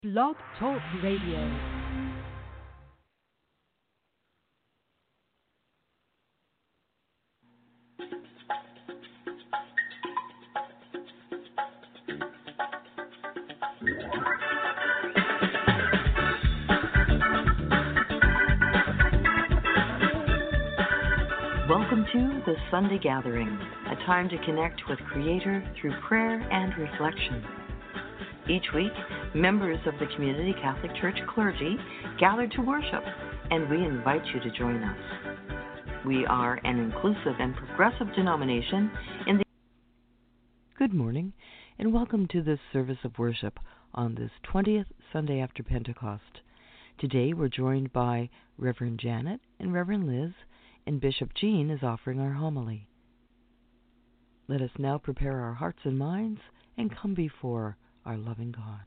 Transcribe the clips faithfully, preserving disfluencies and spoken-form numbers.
Blog Talk Radio. Welcome to the Sunday Gathering, a time to connect with Creator through prayer and reflection. Each week, members of the Community Catholic Church clergy gather to worship, and we invite you to join us. We are an inclusive and progressive denomination in the... Good morning, and welcome to this service of worship on this twentieth Sunday after Pentecost. Today we're joined by Reverend Janet and Reverend Liz, and Bishop Jean is offering our homily. Let us now prepare our hearts and minds and come before our loving God.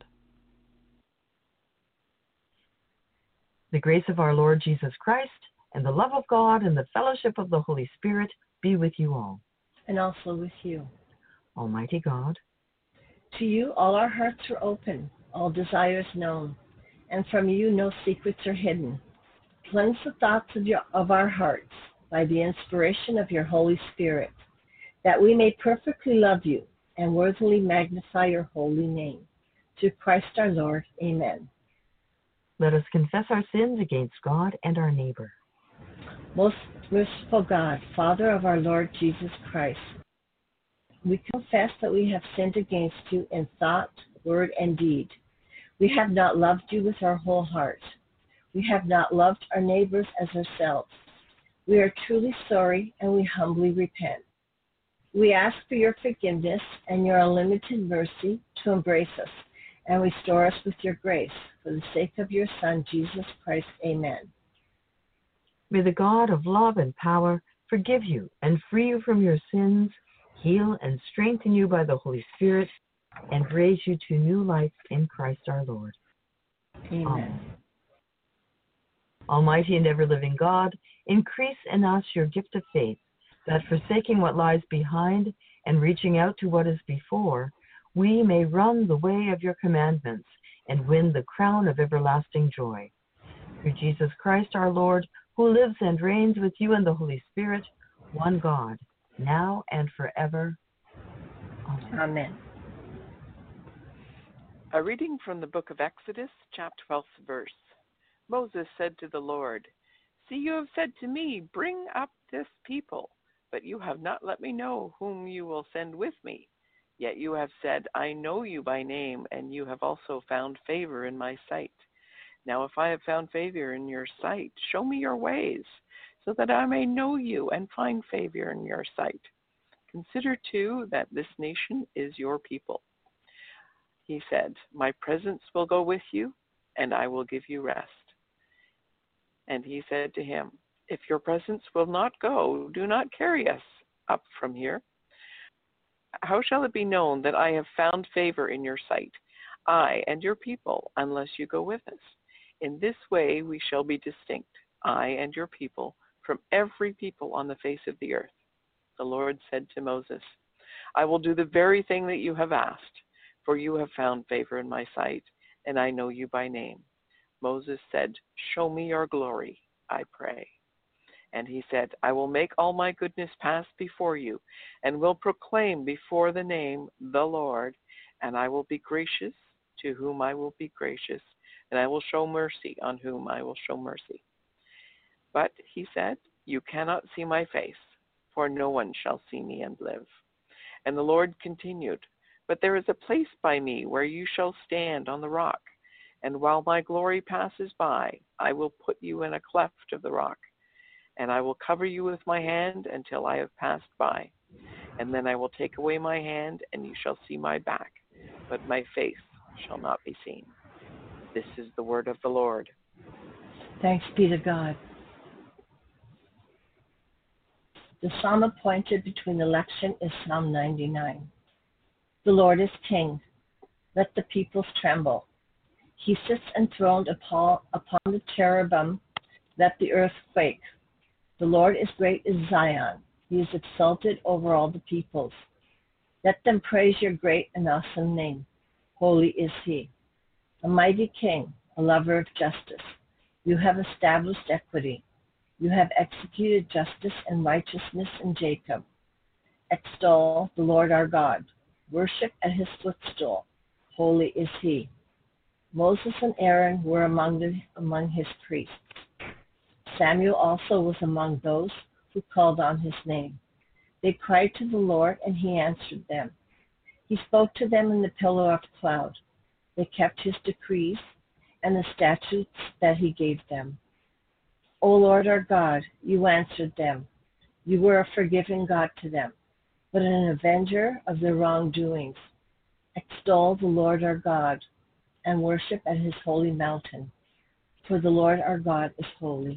The grace of our Lord Jesus Christ, and the love of God, and the fellowship of the Holy Spirit be with you all. And also with you. Almighty God, to you all our hearts are open, all desires known, and from you no secrets are hidden. Cleanse the thoughts of, your, of our hearts by the inspiration of your Holy Spirit, that we may perfectly love you and worthily magnify your holy name. Through Christ our Lord. Amen. Let us confess our sins against God and our neighbor. Most merciful God, Father of our Lord Jesus Christ, we confess that we have sinned against you in thought, word, and deed. We have not loved you with our whole heart. We have not loved our neighbors as ourselves. We are truly sorry, and we humbly repent. We ask for your forgiveness and your unlimited mercy to embrace us and restore us with your grace, for the sake of your Son, Jesus Christ. Amen. May the God of love and power forgive you and free you from your sins, heal and strengthen you by the Holy Spirit, and raise you to new life in Christ our Lord. Amen. Amen. Almighty and ever-living God, increase in us your gift of faith, that forsaking what lies behind and reaching out to what is before, we may run the way of your commandments and win the crown of everlasting joy. Through Jesus Christ our Lord, who lives and reigns with you in the Holy Spirit, one God, now and forever. Amen. Amen. A reading from the book of Exodus, chapter twelfth verse. Moses said to the Lord, "See, you have said to me, bring up this people, but you have not let me know whom you will send with me. Yet you have said, I know you by name, and you have also found favor in my sight. Now if I have found favor in your sight, show me your ways, so that I may know you and find favor in your sight. Consider, too, that this nation is your people." He said, "My presence will go with you, and I will give you rest." And he said to him, "If your presence will not go, do not carry us up from here. How shall it be known that I have found favor in your sight, I and your people, unless you go with us? In this way we shall be distinct, I and your people, from every people on the face of the earth." The Lord said to Moses, "I will do the very thing that you have asked, for you have found favor in my sight, and I know you by name." Moses said, "Show me your glory, I pray." And he said, "I will make all my goodness pass before you, and will proclaim before the name, the Lord, and I will be gracious to whom I will be gracious, and I will show mercy on whom I will show mercy." But he said, "You cannot see my face, for no one shall see me and live." And the Lord continued, "But there is a place by me where you shall stand on the rock, and while my glory passes by, I will put you in a cleft of the rock. And I will cover you with my hand until I have passed by. And then I will take away my hand, and you shall see my back, but my face shall not be seen." This is the word of the Lord. Thanks be to God. The psalm appointed between election is Psalm ninety-nine. The Lord is King. Let the peoples tremble. He sits enthroned upon, upon the cherubim. Let the earth quake. The Lord is great as Zion. He is exalted over all the peoples. Let them praise your great and awesome name. Holy is he. a mighty king, a lover of justice. You have established equity. You have executed justice and righteousness in Jacob. Extol the Lord our God. Worship at his footstool. Holy is he. Moses and Aaron were among, the, among his priests. Samuel also was among those who called on his name. They cried to the Lord, and he answered them. He spoke to them in the pillar of cloud. They kept his decrees and the statutes that he gave them. O Lord our God, you answered them. You were a forgiving God to them, but an avenger of their wrongdoings. Extol the Lord our God, and worship at his holy mountain, for the Lord our God is holy.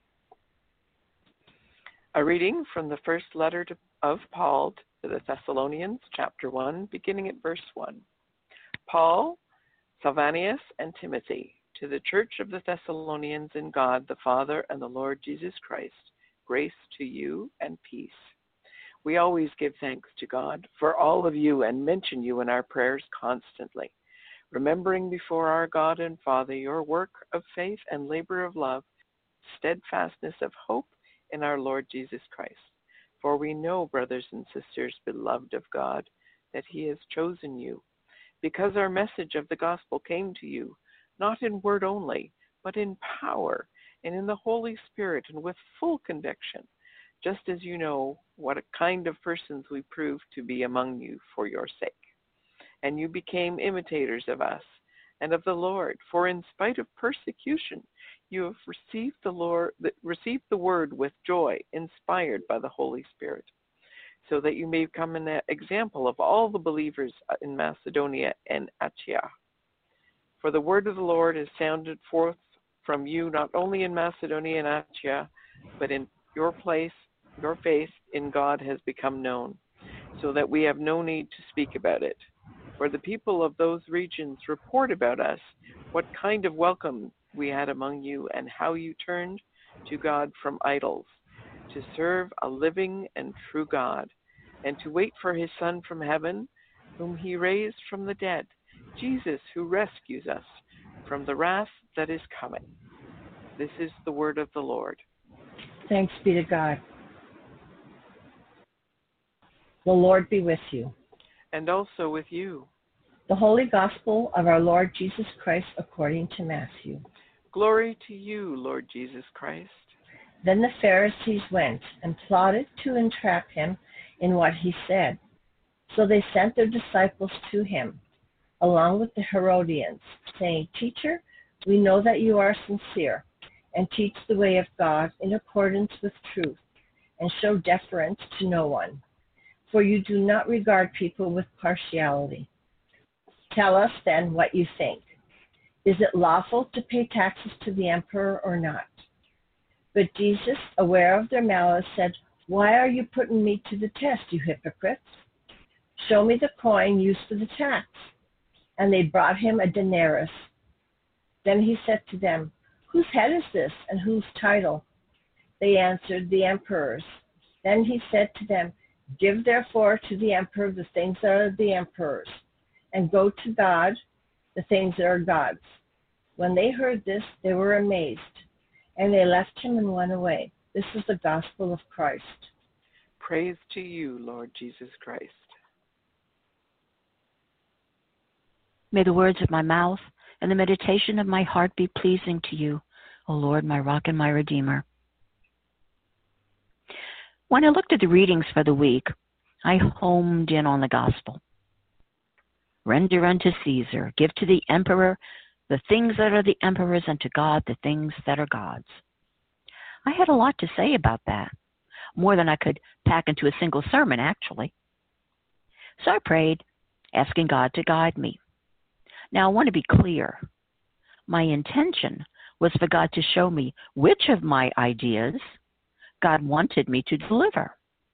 A reading from the first letter to, of Paul to the Thessalonians, chapter one, beginning at verse one. Paul, Silvanus, and Timothy, to the church of the Thessalonians in God the Father and the Lord Jesus Christ, grace to you and peace. We always give thanks to God for all of you and mention you in our prayers constantly, remembering before our God and Father your work of faith and labor of love, steadfastness of hope in our Lord Jesus Christ. For we know, brothers and sisters, beloved of God, that he has chosen you, because our message of the gospel came to you, not in word only, but in power and in the Holy Spirit and with full conviction, just as you know what a kind of persons we proved to be among you for your sake. And you became imitators of us and of the Lord, for in spite of persecution, you have received the Lord, received the word with joy, inspired by the Holy Spirit, so that you may become an example of all the believers in Macedonia and Achaia. For the word of the Lord is sounded forth from you not only in Macedonia and Achaia, but in your place, your faith in God has become known, so that we have no need to speak about it. For the people of those regions report about us what kind of welcome we had among you, and how you turned to God from idols, to serve a living and true God, and to wait for his Son from heaven, whom he raised from the dead, Jesus, who rescues us from the wrath that is coming. This is the word of the Lord. Thanks be to God. The Lord be with you. And also with you. The Holy Gospel of our Lord Jesus Christ according to Matthew. Glory to you, Lord Jesus Christ. Then the Pharisees went and plotted to entrap him in what he said. So they sent their disciples to him, along with the Herodians, saying, Teacher, we know that you are sincere, and teach the way of God in accordance with truth, and show deference to no one. For you do not regard people with partiality. Tell us then what you think. Is it lawful to pay taxes to the emperor or not? But Jesus, aware of their malice, said, Why are you putting me to the test, you hypocrites? Show me the coin used for the tax. And they brought him a denarius. Then he said to them, Whose head is this, and whose title? They answered, The emperor's. Then he said to them, Give therefore to the emperor the things that are the emperor's, and go to God the things that are God's. When they heard this, they were amazed, and they left him and went away. This is the gospel of Christ. Praise to you, Lord Jesus Christ. May the words of my mouth and the meditation of my heart be pleasing to you, O Lord, my rock and my redeemer. When I looked at the readings for the week, I homed in on the gospel. Render unto Caesar, give to the emperor the things that are the emperor's, and to God the things that are God's. I had a lot to say about that, more than I could pack into a single sermon, actually. So I prayed, asking God to guide me. Now, I want to be clear. My intention was for God to show me which of my ideas God wanted me to deliver.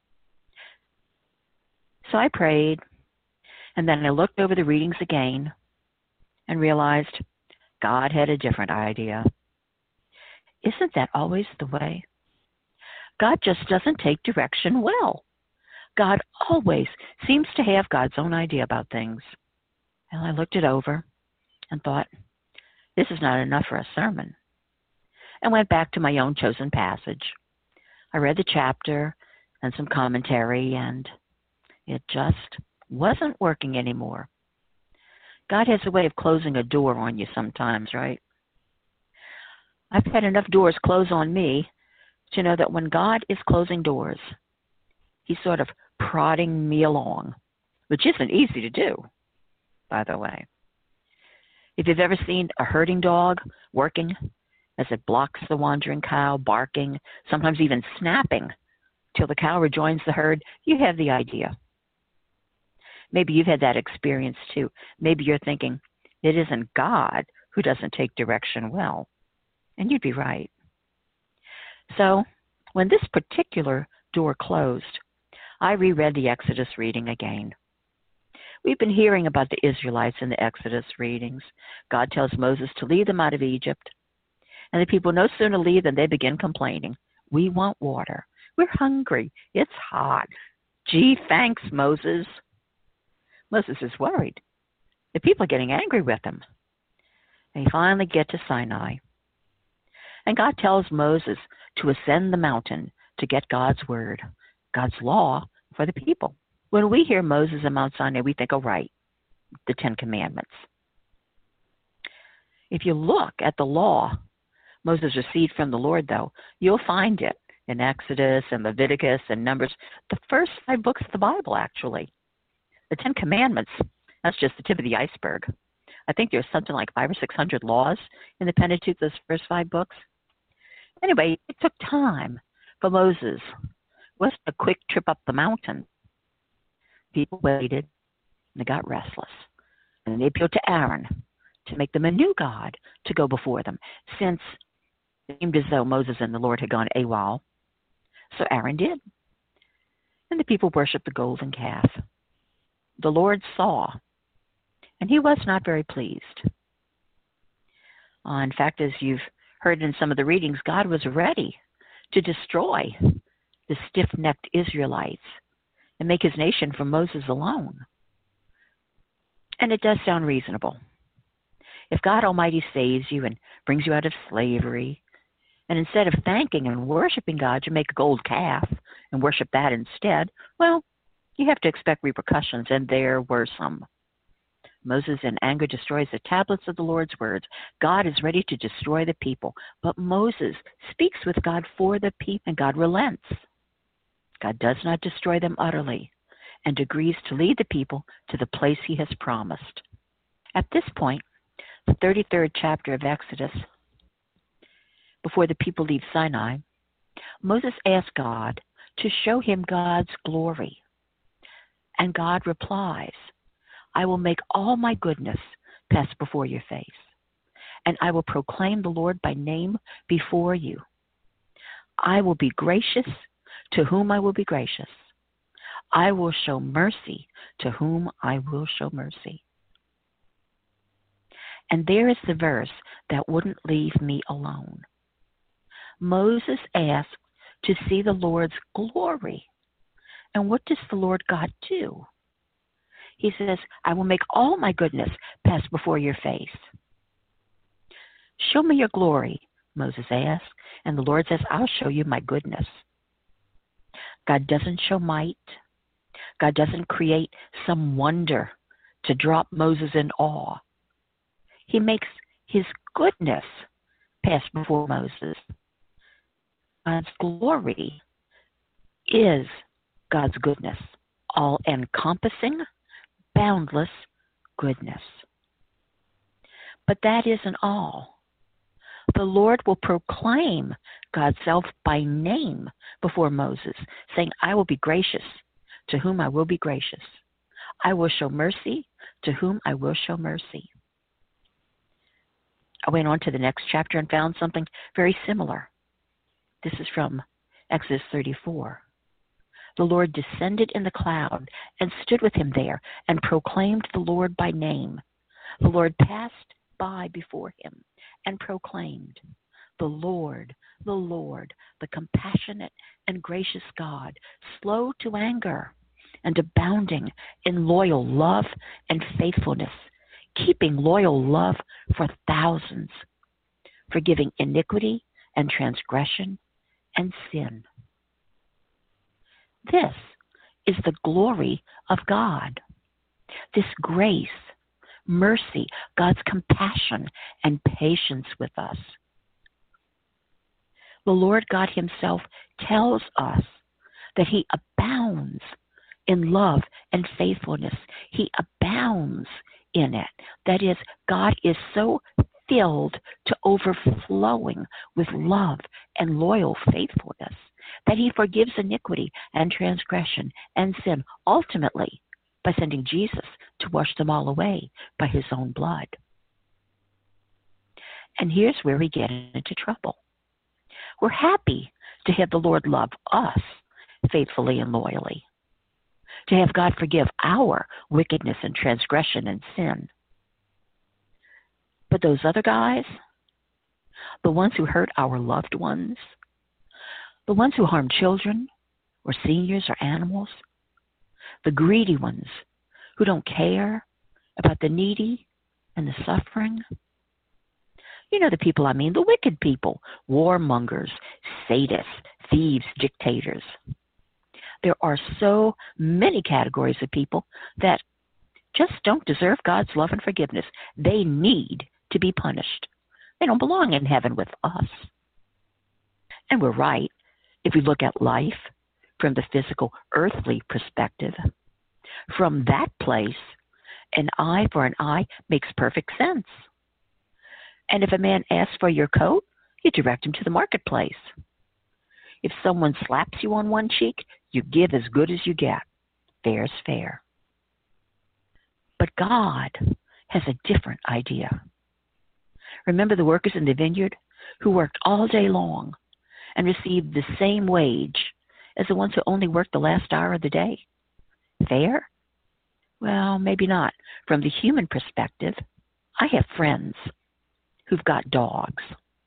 So I prayed, and then I looked over the readings again and realized God had a different idea. Isn't that always the way? God just doesn't take direction well. God always seems to have God's own idea about things. And I looked it over and thought, This is not enough for a sermon. And went back to my own chosen passage. I read the chapter and some commentary, and it just wasn't working anymore. God has a way of closing a door on you sometimes, right? I've had enough doors close on me to know that when God is closing doors, He's sort of prodding me along, which isn't easy to do, by the way. If you've ever seen a herding dog working as it blocks the wandering cow, barking, sometimes even snapping till the cow rejoins the herd, you have the idea. Maybe you've had that experience too. Maybe you're thinking, it isn't God who doesn't take direction well. And you'd be right. So when this particular door closed, I reread the Exodus reading again. We've been hearing about the Israelites in the Exodus readings. God tells Moses to lead them out of Egypt. And the people no sooner leave than they begin complaining. We want water. We're hungry. It's hot. Gee, thanks, Moses. Moses is worried. The people are getting angry with him. They finally get to Sinai. And God tells Moses to ascend the mountain to get God's word, God's law for the people. When we hear Moses and Mount Sinai, we think, oh, right, the Ten Commandments. If you look at the law Moses received from the Lord, though, you'll find it in Exodus and Leviticus and Numbers, the first five books of the Bible, actually. The Ten Commandments, that's just the tip of the iceberg. I think there's something like five or six hundred laws in the Pentateuch, those first five books. Anyway, it took time for Moses. It wasn't a quick trip up the mountain. People waited, and they got restless. And they appealed to Aaron to make them a new God to go before them, since it seemed as though Moses and the Lord had gone AWOL. So Aaron did. And the people worshiped the golden calf. The Lord saw, and he was not very pleased. Uh, in fact, as you've heard in some of the readings, God was ready to destroy the stiff-necked Israelites and make his nation from Moses alone. And it does sound reasonable. If God Almighty saves you and brings you out of slavery, and instead of thanking and worshiping God, you make a gold calf and worship that instead, well, you have to expect repercussions, and there were some. Moses in anger destroys the tablets of the Lord's words. God is ready to destroy the people, but Moses speaks with God for the people, and God relents. God does not destroy them utterly and agrees to lead the people to the place he has promised. At this point, the thirty-third chapter of Exodus, before the people leave Sinai, Moses asks God to show him God's glory. And God replies, I will make all my goodness pass before your face, and I will proclaim the Lord by name before you. I will be gracious to whom I will be gracious. I will show mercy to whom I will show mercy. And there is the verse that wouldn't leave me alone. Moses asked to see the Lord's glory. And what does the Lord God do? He says, I will make all my goodness pass before your face. Show me your glory, Moses asked. And the Lord says, I'll show you my goodness. God doesn't show might. God doesn't create some wonder to drop Moses in awe. He makes his goodness pass before Moses. God's glory is God's goodness, all-encompassing, boundless goodness. But that isn't all. The Lord will proclaim God's self by name before Moses, saying, I will be gracious to whom I will be gracious. I will show mercy to whom I will show mercy. I went on to the next chapter and found something very similar. This is from Exodus thirty-four. The Lord descended in the cloud and stood with him there and proclaimed the Lord by name. The Lord passed by before him and proclaimed, the Lord, the Lord, the compassionate and gracious God, slow to anger and abounding in loyal love and faithfulness, keeping loyal love for thousands, forgiving iniquity and transgression and sin. This is the glory of God. This grace, mercy, God's compassion and patience with us. The Lord God himself tells us that he abounds in love and faithfulness. He abounds in it. That is, God is so filled to overflowing with love and loyal faithfulness that he forgives iniquity and transgression and sin, ultimately by sending Jesus to wash them all away by his own blood. And here's where we get into trouble. We're happy to have the Lord love us faithfully and loyally, to have God forgive our wickedness and transgression and sin. But those other guys, the ones who hurt our loved ones, the ones who harm children or seniors or animals, the greedy ones who don't care about the needy and the suffering. You know the people I mean, the wicked people, warmongers, sadists, thieves, dictators. There are so many categories of people that just don't deserve God's love and forgiveness. They need to be punished. They don't belong in heaven with us. And we're right if we look at life from the physical, earthly perspective. From that place, an eye for an eye makes perfect sense. And if a man asks for your coat, you direct him to the marketplace. If someone slaps you on one cheek, you give as good as you get. Fair's fair. But God has a different idea. Remember the workers in the vineyard who worked all day long and received the same wage as the ones who only worked the last hour of the day? Fair? Well, maybe not. From the human perspective, I have friends who've got dogs,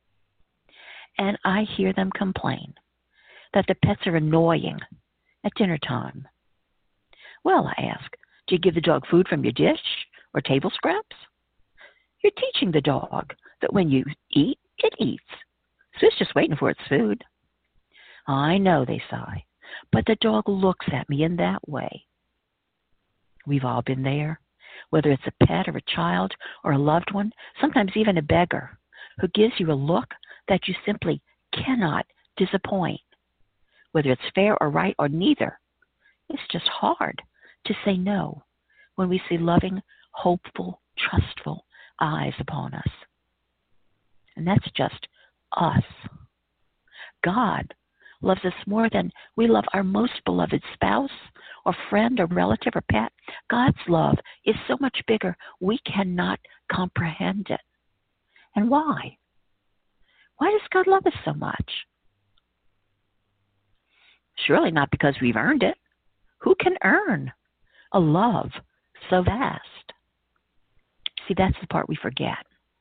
and I hear them complain that the pets are annoying at dinner time. Well, I ask, do you give the dog food from your dish or table scraps? You're teaching the dog that when you eat, it eats. So it's just waiting for its food. I know, they sigh, but the dog looks at me in that way. We've all been there, whether it's a pet or a child or a loved one, sometimes even a beggar, who gives you a look that you simply cannot disappoint. Whether it's fair or right or neither, it's just hard to say no when we see loving, hopeful, trustful eyes upon us. And that's just us. God loves us more than we love our most beloved spouse or friend or relative or pet. God's love is so much bigger, we cannot comprehend it. And why? Why does God love us so much? Surely not because we've earned it. Who can earn a love so vast? See, that's the part we forget.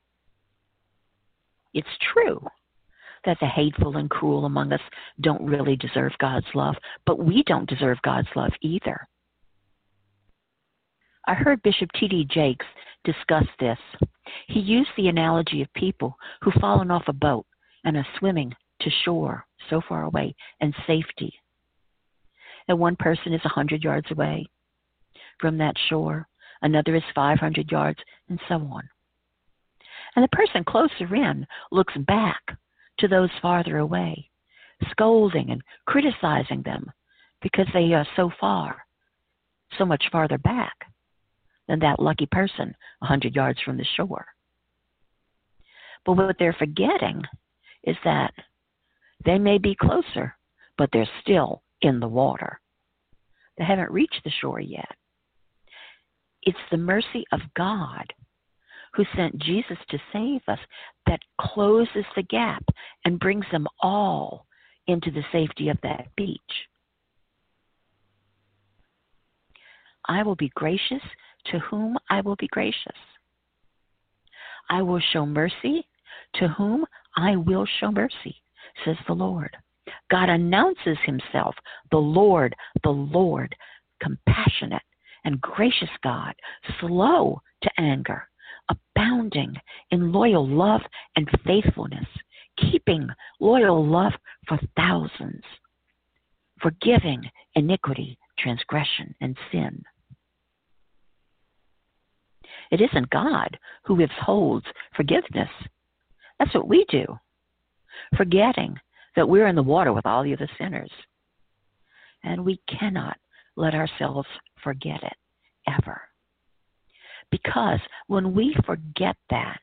It's true that the hateful and cruel among us don't really deserve God's love, but we don't deserve God's love either. I heard Bishop T D Jakes discuss this. He used the analogy of people who've fallen off a boat and are swimming to shore so far away and safety. And one person is one hundred yards away from that shore, another is five hundred yards, and so on. And the person closer in looks back to those farther away, scolding and criticizing them because they are so far, so much farther back than that lucky person one hundred yards from the shore. But what they're forgetting is that they may be closer, but they're still in the water. They haven't reached the shore yet. It's the mercy of God who sent Jesus to save us that closes the gap and brings them all into the safety of that beach. I will be gracious to whom I will be gracious. I will show mercy to whom I will show mercy, says the Lord. God announces himself, the Lord, the Lord, compassionate and gracious God, slow to anger, abounding in loyal love and faithfulness, keeping loyal love for thousands, forgiving iniquity, transgression, and sin. It isn't God who withholds forgiveness. That's what we do, forgetting that we're in the water with all the other sinners. And we cannot let ourselves forget it, ever. Because when we forget that,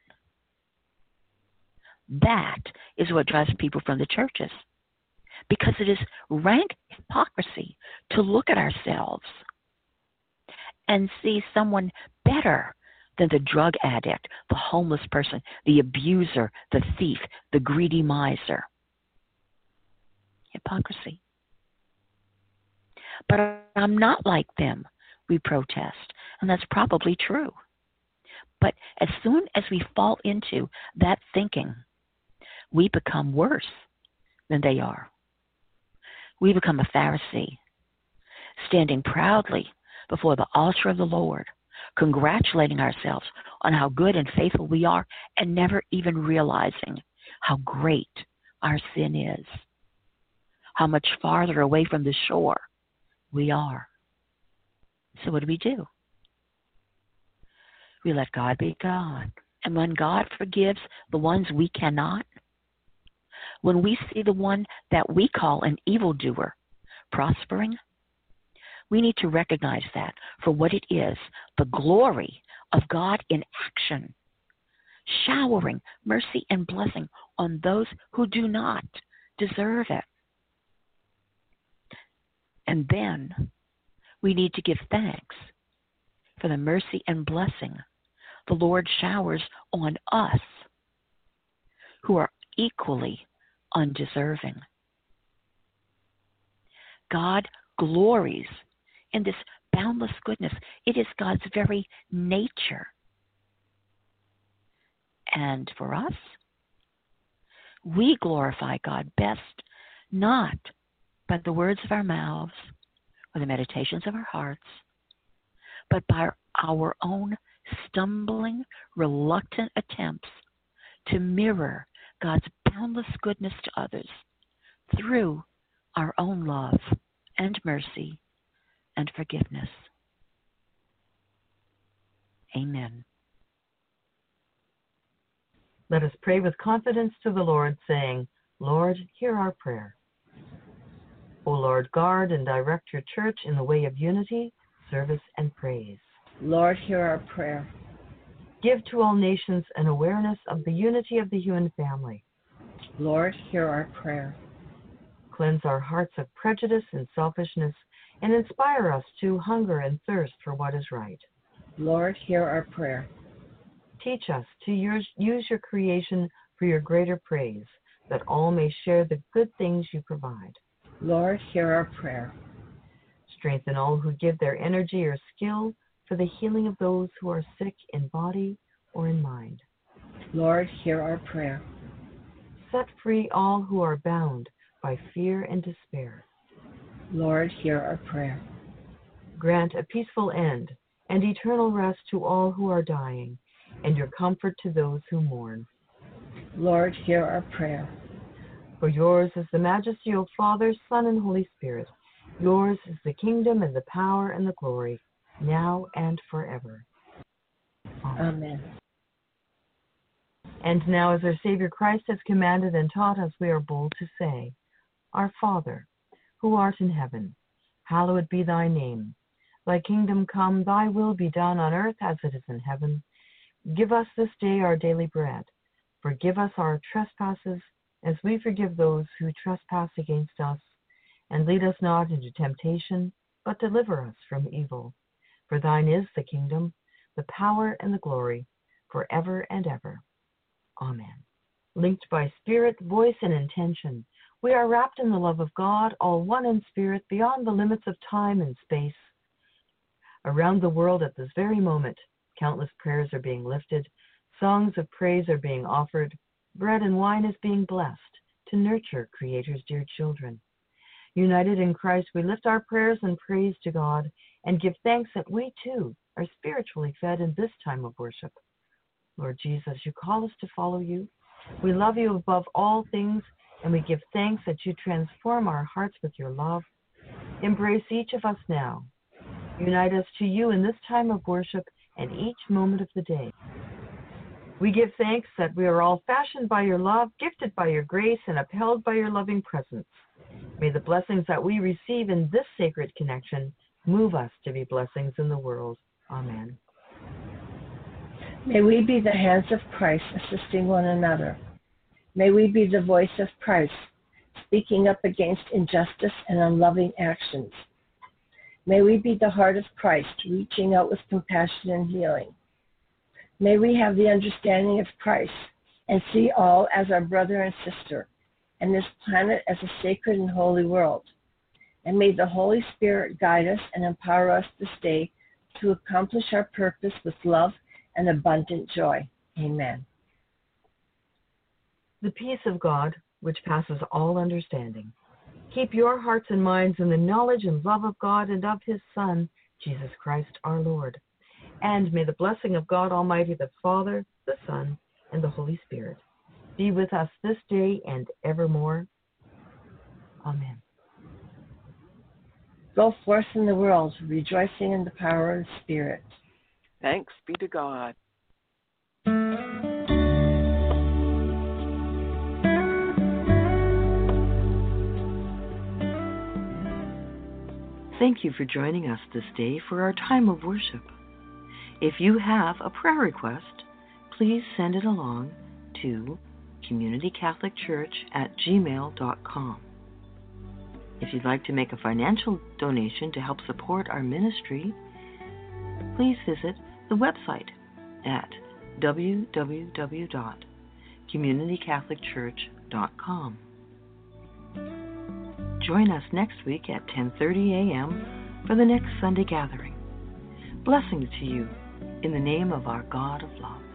that is what drives people from the churches. Because it is rank hypocrisy to look at ourselves and see someone better than the drug addict, the homeless person, the abuser, the thief, the greedy miser. Hypocrisy. But I'm not like them, we protest, and that's probably true. But as soon as we fall into that thinking, we become worse than they are. We become a Pharisee, standing proudly before the altar of the Lord, congratulating ourselves on how good and faithful we are, and never even realizing how great our sin is, how much farther away from the shore we are. So what do we do? We let God be God. And when God forgives the ones we cannot, when we see the one that we call an evildoer prospering, we need to recognize that for what it is, the glory of God in action, showering mercy and blessing on those who do not deserve it. And then we need to give thanks for the mercy and blessing the Lord showers on us who are equally undeserving. God glories in this boundless goodness. It is God's very nature. And for us, we glorify God best not by the words of our mouths or the meditations of our hearts, but by our own stumbling, reluctant attempts to mirror God's boundless goodness to others through our own love and mercy and forgiveness. Amen. Let us pray with confidence to the Lord, saying, Lord, hear our prayer. O Lord, guard and direct your church in the way of unity, service, and praise. Lord, hear our prayer. Give to all nations an awareness of the unity of the human family. Lord, hear our prayer. Cleanse our hearts of prejudice and selfishness, and inspire us to hunger and thirst for what is right. Lord, hear our prayer. Teach us to use, use your creation for your greater praise, that all may share the good things you provide. Lord, hear our prayer. Strengthen all who give their energy or skill for the healing of those who are sick in body or in mind. Lord, hear our prayer. Set free all who are bound by fear and despair. Lord, hear our prayer. Grant a peaceful end and eternal rest to all who are dying, and your comfort to those who mourn. Lord, hear our prayer. For yours is the majesty, O Father, Son, and Holy Spirit. Yours is the kingdom and the power and the glory, now and forever. Amen. Amen. And now, as our Savior Christ has commanded and taught us, we are bold to say, Our Father, who art in heaven, hallowed be thy name. Thy kingdom come, thy will be done on earth as it is in heaven. Give us this day our daily bread. Forgive us our trespasses, as we forgive those who trespass against us. And lead us not into temptation, but deliver us from evil. For thine is the kingdom, the power, and the glory, forever and ever. Amen. Linked by spirit, voice, and intention, we are wrapped in the love of God, all one in spirit, beyond the limits of time and space. Around the world at this very moment, countless prayers are being lifted, songs of praise are being offered, bread and wine is being blessed to nurture Creator's dear children. United in Christ, we lift our prayers and praise to God and give thanks that we too are spiritually fed in this time of worship. Lord Jesus, you call us to follow you. We love you above all things, and we give thanks that you transform our hearts with your love. Embrace each of us now. Unite us to you in this time of worship and each moment of the day. We give thanks that we are all fashioned by your love, gifted by your grace, and upheld by your loving presence. May the blessings that we receive in this sacred connection move us to be blessings in the world. Amen. May we be the hands of Christ assisting one another. May we be the voice of Christ, speaking up against injustice and unloving actions. May we be the heart of Christ, reaching out with compassion and healing. May we have the understanding of Christ and see all as our brother and sister, and this planet as a sacred and holy world. And may the Holy Spirit guide us and empower us this day to accomplish our purpose with love and abundant joy. Amen. The peace of God, which passes all understanding, keep your hearts and minds in the knowledge and love of God and of his Son, Jesus Christ our Lord. And may the blessing of God Almighty, the Father, the Son, and the Holy Spirit be with us this day and evermore. Amen. Go forth in the world, rejoicing in the power of the Spirit. Thanks be to God. Thank you for joining us this day for our time of worship. If you have a prayer request, please send it along to community catholic church at gmail dot com. If you'd like to make a financial donation to help support our ministry, please visit the website at w w w dot community catholic church dot com. Join us next week at ten thirty a.m. for the next Sunday gathering. Blessings to you in the name of our God of love.